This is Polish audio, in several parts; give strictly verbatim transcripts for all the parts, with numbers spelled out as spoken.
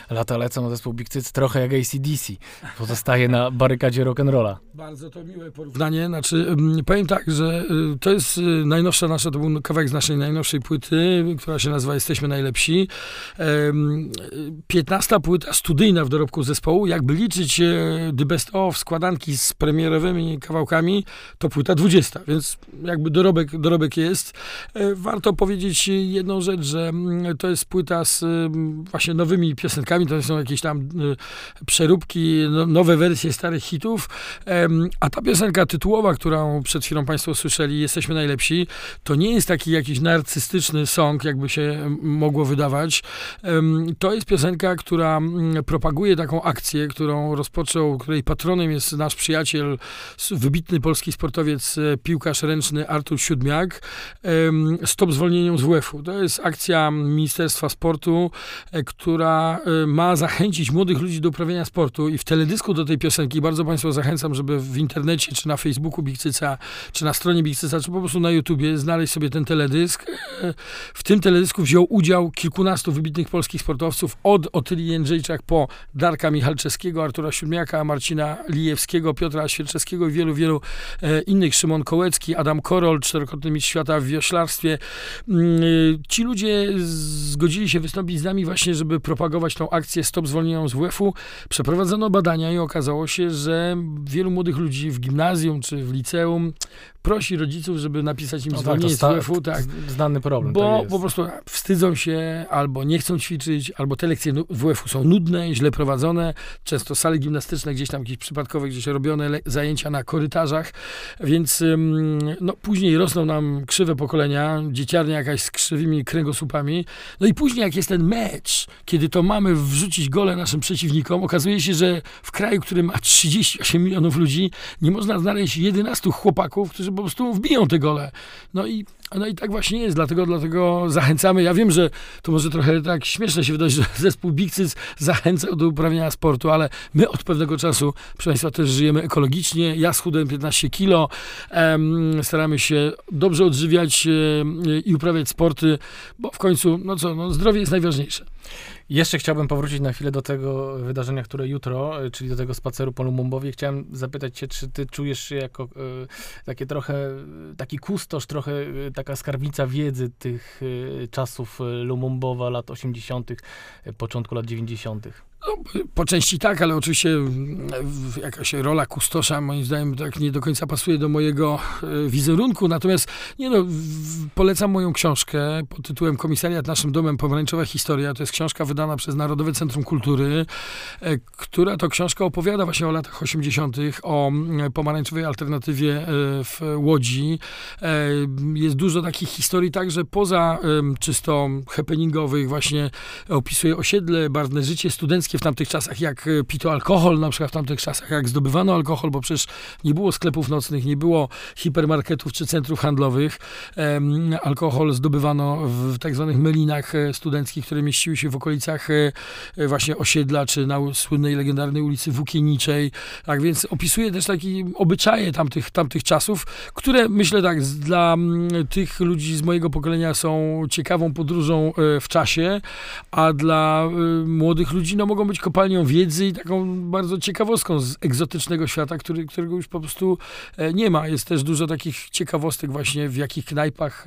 Lata lecą, zespół Big Cyc trochę jak A C D C. Pozostaje na barykadzie rock'n'rolla. Bardzo to miłe porównanie. Znaczy, powiem tak, że to jest najnowsza nasza, to był kawałek z naszej najnowszej płyty, która się nazywa Jesteśmy Najlepsi. piętnasta płyta studyjna w dorobku zespołu. Jakby liczyć The Best Of, składanki z premierowymi kawałkami, to płyta dwudziesta, więc jakby dorobek, dorobek jest. Warto powiedzieć jedną rzecz, że to jest płyta z właśnie nowymi piosenkami, to są jakieś tam przeróbki, no, nowe wersje starych hitów, a ta piosenka tytułowa, którą przed chwilą państwo słyszeli, Jesteśmy Najlepsi, to nie jest taki jakiś narcystyczny song, jakby się mogło wydawać. To jest piosenka, która propaguje taką akcję, którą rozpoczął, której patronem jest nasz przyjaciel, wybitny polski sportowiec, piłkarz ręczny Artur Siódmiak. Stop zwolnieniom z W F u. To jest akcja Ministerstwa Sportu, która ma zachęcić młodych ludzi do uprawiania sportu i w teledysku do tej piosenki bardzo państwa zachęcam, żeby w internecie, czy na Facebooku Big Cyca, czy na stronie Big Cyca, czy po prostu na YouTubie znaleźć sobie ten teledysk. W tym teledysku wziął udział kilkunastu wybitnych polskich sportowców, od Otylii Jędrzejczak po Darka Michalczewskiego, Artura Siódmiaka, Marcina Lijewskiego, Piotra Świerczewskiego i wielu, wielu innych, Szymon Kołecki, Adam Korol, czterokrotny mistrz świata w wioślarstwie. Ci ludzie zgodzili się wystąpić z nami właśnie, żeby propagować tą akcję Stop zwolnieniom z W F u. Przeprowadzono badania i okazało się, że wielu młodych ludzi w gimnazjum czy w liceum prosi rodziców, żeby napisać im no zwolnienie tak, z W F u. Tak, znany problem. Bo tak po prostu wstydzą się, albo nie chcą ćwiczyć, albo te lekcje W F u są nudne, źle prowadzone. Często sale gimnastyczne, gdzieś tam jakieś przypadkowe, gdzieś robione zajęcia na korytarzach. Więc no, później rosną nam krzywe pokolenia, dzieciarnia jakaś z krzywymi kręgosłupami. No i później jak jest ten mecz, kiedy to mamy wrzucić gole naszym przeciwnikom, okazuje się, że w kraju, który ma trzydzieści osiem milionów ludzi, nie można znaleźć jedenastu chłopaków, którzy po prostu wbiją te gole. No i, no i tak właśnie jest, dlatego, dlatego zachęcamy. Ja wiem, że to może trochę tak śmieszne się wydać, że zespół Big Cyc zachęcał do uprawiania sportu, ale my od pewnego czasu, proszę państwa, też żyjemy ekologicznie. Ja schudłem piętnaście kilo, um, staramy się dobrze odżywiać um, i uprawiać sporty, bo w końcu, no co, no zdrowie jest najważniejsze. Jeszcze chciałbym powrócić na chwilę do tego wydarzenia, które jutro, czyli do tego spaceru po Lumumbowie. Chciałem zapytać cię, czy ty czujesz się jako y, takie trochę, taki kustosz, trochę y, taka skarbnica wiedzy tych y, czasów Lumumbowa, lat osiemdziesiątych, y, początku lat dziewięćdziesiątych? No, po części tak, ale oczywiście jakaś rola kustosza moim zdaniem tak nie do końca pasuje do mojego wizerunku, natomiast nie no, polecam moją książkę pod tytułem Komisariat naszym domem, pomarańczowa historia. To jest książka wydana przez Narodowe Centrum Kultury, która to książka opowiada właśnie o latach osiemdziesiątych, o pomarańczowej alternatywie w Łodzi. Jest dużo takich historii także poza czysto happeningowych, właśnie opisuje osiedle, barwne życie studenckie w tamtych czasach, jak pito alkohol, na przykład w tamtych czasach, jak zdobywano alkohol, bo przecież nie było sklepów nocnych, nie było hipermarketów czy centrów handlowych. Um, alkohol zdobywano w tak zwanych melinach studenckich, które mieściły się w okolicach e, właśnie osiedla, czy na słynnej, legendarnej ulicy Włókienniczej. Tak więc opisuje też takie obyczaje tamtych, tamtych czasów, które myślę tak, dla m, tych ludzi z mojego pokolenia są ciekawą podróżą e, w czasie, a dla e, młodych ludzi no, mogą być kopalnią wiedzy i taką bardzo ciekawostką z egzotycznego świata, który, którego już po prostu nie ma. Jest też dużo takich ciekawostek właśnie, w jakich knajpach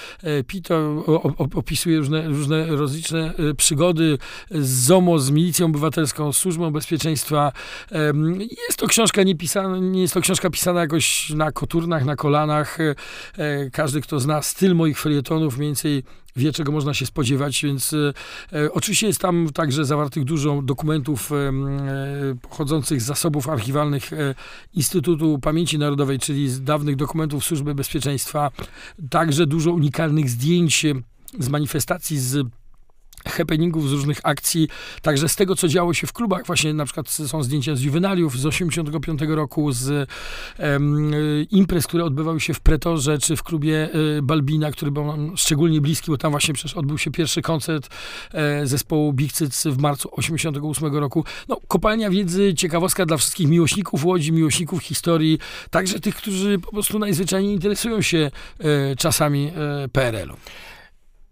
pito, opisuje różne, różne rozliczne przygody z ZOMO, z Milicją Obywatelską, z Służbą Bezpieczeństwa. Jest to książka nie pisana, nie jest to książka pisana jakoś na koturnach, na kolanach. Każdy, kto zna styl moich felietonów, mniej więcej wie, czego można się spodziewać, więc e, oczywiście jest tam także zawartych dużo dokumentów e, pochodzących z zasobów archiwalnych e, Instytutu Pamięci Narodowej, czyli z dawnych dokumentów Służby Bezpieczeństwa, także dużo unikalnych zdjęć z manifestacji, z happeningów, z różnych akcji, także z tego, co działo się w klubach. Właśnie na przykład są zdjęcia z juwenaliów z osiemdziesiątego piątego roku, z um, imprez, które odbywały się w Pretorze, czy w klubie e, Balbina, który był nam szczególnie bliski, bo tam właśnie przecież odbył się pierwszy koncert e, zespołu Big Cyc w marcu osiemdziesiątego ósmego roku. No, kopalnia wiedzy, ciekawostka dla wszystkich miłośników Łodzi, miłośników historii, także tych, którzy po prostu najzwyczajniej interesują się e, czasami e, P R L u.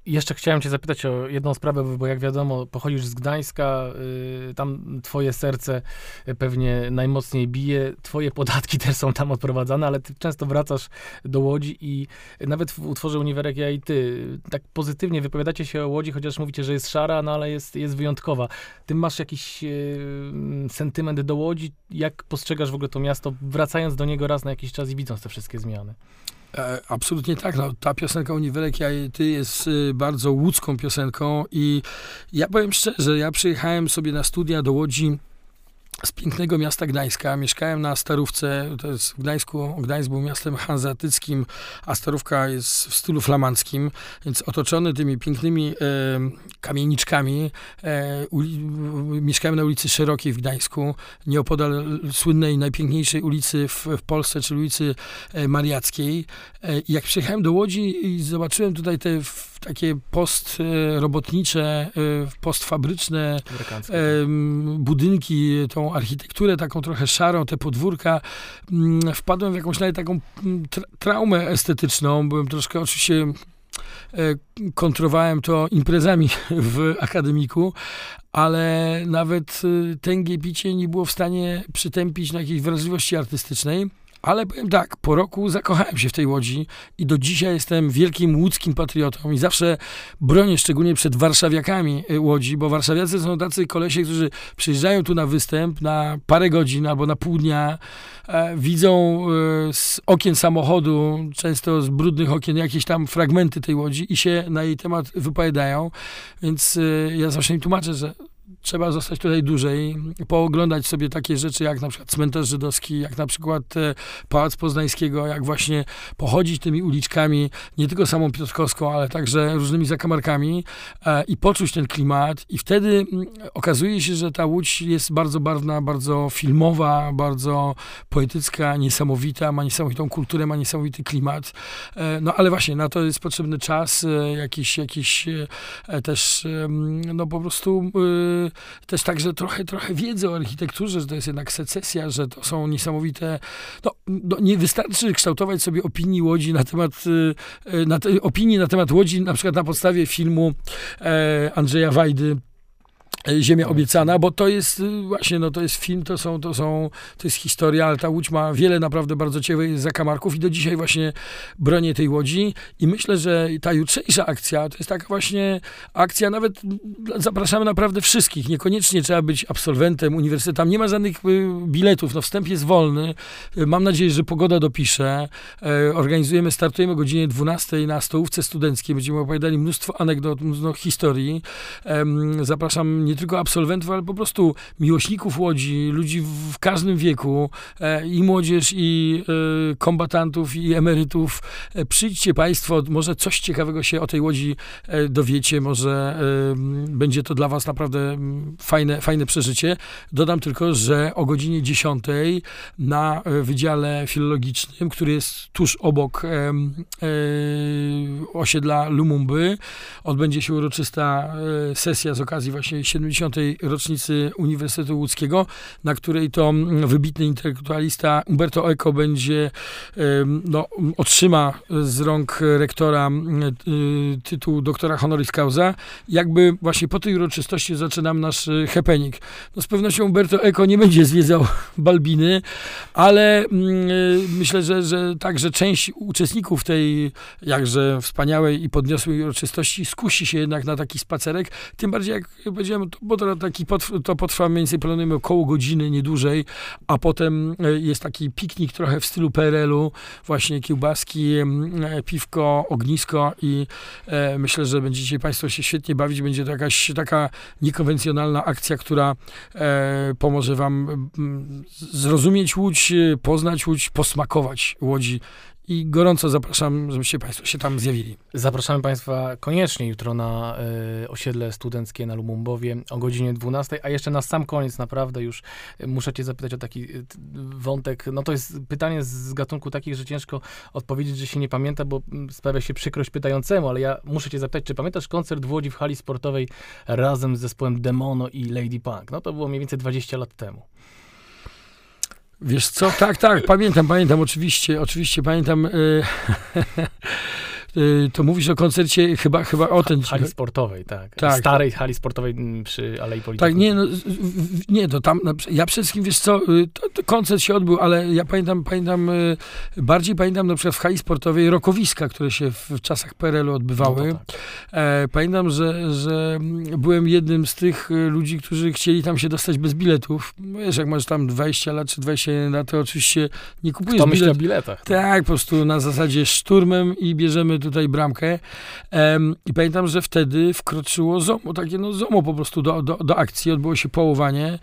Jeszcze chciałem cię zapytać o jedną sprawę, bo jak wiadomo, pochodzisz z Gdańska, y, tam twoje serce pewnie najmocniej bije, twoje podatki też są tam odprowadzane, ale ty często wracasz do Łodzi i nawet w utworze Uniwerek Ja i Ty tak pozytywnie wypowiadacie się o Łodzi, chociaż mówicie, że jest szara, no ale jest, jest wyjątkowa. Ty masz jakiś y, sentyment do Łodzi? Jak postrzegasz w ogóle to miasto, wracając do niego raz na jakiś czas i widząc te wszystkie zmiany? E, absolutnie tak. No, ta piosenka Uniwerek Ja i Ty jest y, bardzo łódzką piosenką i ja powiem szczerze, ja przyjechałem sobie na studia do Łodzi z pięknego miasta Gdańska. Mieszkałem na Starówce, to jest w Gdańsku. Gdańsk był miastem hanzeatyckim, a Starówka jest w stylu flamandzkim, więc otoczony tymi pięknymi e, kamieniczkami. E, uli, mieszkałem na ulicy Szerokiej w Gdańsku, nieopodal słynnej, najpiękniejszej ulicy w, w Polsce, czyli ulicy e, Mariackiej. E, jak przyjechałem do Łodzi i zobaczyłem tutaj te w, takie postrobotnicze, postfabryczne budynki, tą architekturę taką trochę szarą, te podwórka, wpadłem w jakąś nawet taką tra- traumę estetyczną. Byłem troszkę oczywiście kontrowałem to imprezami w akademiku, ale nawet tęgie picie nie było w stanie przytępić na jakiejś wrażliwości artystycznej. Ale powiem tak, po roku zakochałem się w tej Łodzi i do dzisiaj jestem wielkim łódzkim patriotą i zawsze bronię, szczególnie przed warszawiakami Łodzi, bo warszawiacy są tacy kolesie, którzy przyjeżdżają tu na występ na parę godzin albo na pół dnia, e, widzą e, z okien samochodu, często z brudnych okien, jakieś tam fragmenty tej Łodzi i się na jej temat wypowiadają, więc e, ja zawsze im tłumaczę, że trzeba zostać tutaj dłużej, pooglądać sobie takie rzeczy, jak na przykład cmentarz żydowski, jak na przykład e, Pałac Poznańskiego, jak właśnie pochodzić tymi uliczkami, nie tylko samą Piotrkowską, ale także różnymi zakamarkami e, i poczuć ten klimat. I wtedy m, okazuje się, że ta Łódź jest bardzo barwna, bardzo filmowa, bardzo poetycka, niesamowita, ma niesamowitą kulturę, ma niesamowity klimat. E, no ale właśnie, na to jest potrzebny czas, e, jakiś, jakiś e, też, e, no po prostu e, też także trochę, trochę wiedzy o architekturze, że to jest jednak secesja, że to są niesamowite... No, no nie wystarczy kształtować sobie opinii Łodzi na temat, na te, opinii na temat Łodzi, na przykład na podstawie filmu e, Andrzeja Wajdy, Ziemia obiecana, bo to jest właśnie, no to jest film, to są, to są, to jest historia, ale ta Łódź ma wiele naprawdę bardzo ciekawych zakamarków i do dzisiaj właśnie bronię tej Łodzi i myślę, że ta jutrzejsza akcja to jest taka właśnie akcja, nawet zapraszamy naprawdę wszystkich, niekoniecznie trzeba być absolwentem uniwersytetu, tam nie ma żadnych biletów, no wstęp jest wolny, mam nadzieję, że pogoda dopisze, organizujemy, startujemy o godzinie dwunastej na stołówce studenckiej, będziemy opowiadali mnóstwo anegdot, mnóstwo historii, zapraszam nie tylko absolwentów, ale po prostu miłośników Łodzi, ludzi w każdym wieku, e, i młodzież, i e, kombatantów, i emerytów. E, przyjdźcie Państwo, może coś ciekawego się o tej Łodzi e, dowiecie, może e, będzie to dla Was naprawdę fajne, fajne przeżycie. Dodam tylko, że o godzinie dziesiątej na Wydziale Filologicznym, który jest tuż obok e, e, osiedla Lumumby, odbędzie się uroczysta e, sesja z okazji właśnie siedemdziesiątej rocznicy Uniwersytetu Łódzkiego, na której to wybitny intelektualista Umberto Eco będzie, no, otrzyma z rąk rektora tytuł doktora honoris causa. Jakby właśnie po tej uroczystości zaczynam nasz happening. No z pewnością Umberto Eco nie będzie zwiedzał Balbiny, ale myślę, że, że także część uczestników tej jakże wspaniałej i podniosłej uroczystości skusi się jednak na taki spacerek. Tym bardziej, jak powiedziałem, to, bo to, taki potrwa, to potrwa mniej więcej, planujemy około godziny, nie dłużej, a potem jest taki piknik trochę w stylu P R L-u, właśnie kiełbaski, piwko, ognisko i e, myślę, że będziecie Państwo się świetnie bawić. Będzie to jakaś taka niekonwencjonalna akcja, która e, pomoże Wam m, zrozumieć Łódź, poznać Łódź, posmakować Łodzi. I gorąco zapraszam, żebyście Państwo się tam zjawili. Zapraszamy Państwa koniecznie jutro na y, osiedle studenckie na Lumumbowie o godzinie dwunastej, a jeszcze na sam koniec naprawdę już muszę Cię zapytać o taki y, wątek, no to jest pytanie z gatunku takich, że ciężko odpowiedzieć, że się nie pamięta, bo sprawia się przykrość pytającemu, ale ja muszę Cię zapytać, czy pamiętasz koncert w Łodzi w hali sportowej razem z zespołem Demono i Lady Punk? No to było mniej więcej dwadzieścia lat temu. Wiesz co? Tak, tak, pamiętam, pamiętam, oczywiście, oczywiście pamiętam. Yy, y, to mówisz o koncercie chyba, chyba o ten... W hali sportowej, tak. tak. Starej hali sportowej przy Alei Polityki. Tak, nie, no, nie, to tam, ja przede wszystkim, wiesz co, to, to koncert się odbył, ale ja pamiętam, pamiętam, bardziej pamiętam na przykład w hali sportowej rokowiska, które się w czasach P R L u odbywały. No tak. e, pamiętam, że, że byłem jednym z tych ludzi, którzy chcieli tam się dostać bez biletów. Wiesz, jak masz tam dwadzieścia lat czy dwadzieścia jeden lat, to oczywiście nie kupujesz Kto myśli bilet. o biletach? Tak, po prostu na zasadzie szturmem i bierzemy tutaj bramkę. Um, I pamiętam, że wtedy wkroczyło ZOMO, takie no ZOMO po prostu do, do, do akcji, odbyło się połowanie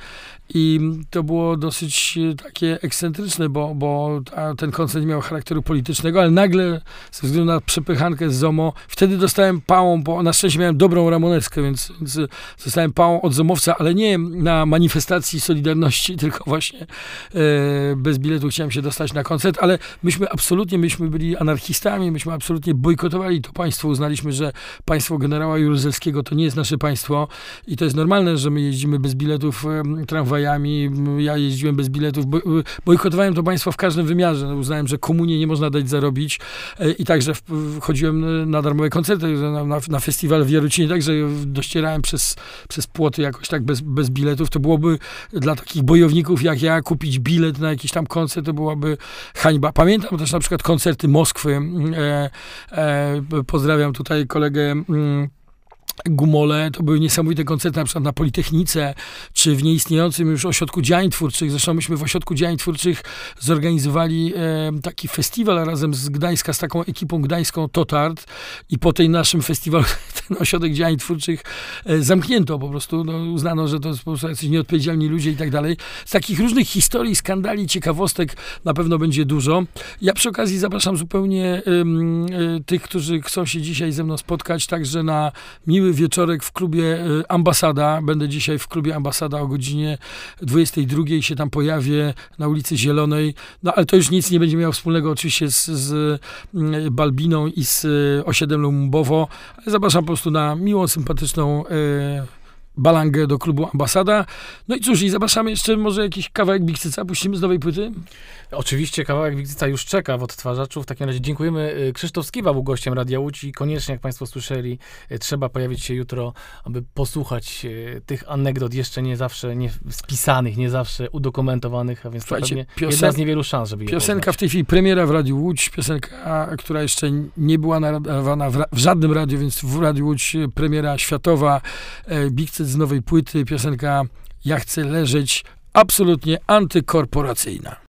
i to było dosyć takie ekscentryczne, bo, bo ta, ten koncert nie miał charakteru politycznego, ale nagle ze względu na przepychankę z ZOMO, wtedy dostałem pałą, bo na szczęście miałem dobrą ramoneskę, więc, więc dostałem pałą od ZOMowca, ale nie na manifestacji Solidarności, tylko właśnie e, bez biletu chciałem się dostać na koncert, ale myśmy absolutnie, myśmy byli anarchistami, myśmy absolutnie bojkotowali to państwo, uznaliśmy, że państwo generała Jaruzelskiego to nie jest nasze państwo i to jest normalne, że my jeździmy bez biletów e, tramwajami, ja jeździłem bez biletów, bo, bojkotowałem to państwo w każdym wymiarze, no, uznałem, że komunie nie można dać zarobić e, i także w, chodziłem na darmowe koncerty, na, na, na festiwal w Jarocinie, także dościerałem przez, przez płoty jakoś tak bez, bez biletów, to byłoby dla takich bojowników jak ja kupić bilet na jakiś tam koncert, to byłaby hańba. Pamiętam też na przykład koncerty Moskwy, e, e, pozdrawiam tutaj kolegę mm, Gumole, to były niesamowite koncerty na przykład na Politechnice, czy w nieistniejącym już Ośrodku Działań Twórczych. Zresztą myśmy w Ośrodku Działań Twórczych zorganizowali e, taki festiwal razem z Gdańska, z taką ekipą gdańską Totart i po tej naszym festiwalu ten Ośrodek Działań Twórczych e, zamknięto po prostu. No, uznano, że to jest po prostu jacyś nieodpowiedzialni ludzie i tak dalej. Z takich różnych historii, skandali, ciekawostek na pewno będzie dużo. Ja przy okazji zapraszam zupełnie e, e, tych, którzy chcą się dzisiaj ze mną spotkać, także na miły wieczorek w klubie Ambasada. Będę dzisiaj w klubie Ambasada o godzinie dwudziestej drugiej się tam pojawię na ulicy Zielonej. No ale to już nic nie będzie miało wspólnego oczywiście z, z Balbiną i z osiedlem Lumbowo. Zapraszam po prostu na miłą, sympatyczną e, balangę do klubu Ambasada. No i cóż, i zapraszamy jeszcze może jakiś kawałek Big Cyca, puścimy z nowej płyty? Oczywiście kawałek Big Cyca już czeka w odtwarzaczu. W takim razie dziękujemy. Krzysztof Skiba był gościem Radia Łódź i koniecznie, jak państwo słyszeli, trzeba pojawić się jutro, aby posłuchać tych anegdot jeszcze nie zawsze nie spisanych, nie zawsze udokumentowanych, a więc to pewnie piosen... jedna z niewielu szans, żeby je Piosenka poznać. W tej chwili premiera w Radiu Łódź, piosenka, która jeszcze nie była nadawana w, ra... w żadnym radiu, więc w Radiu Łódź premiera światowa, Big Cyc z nowej płyty, piosenka Ja chcę leżeć, absolutnie antykorporacyjna.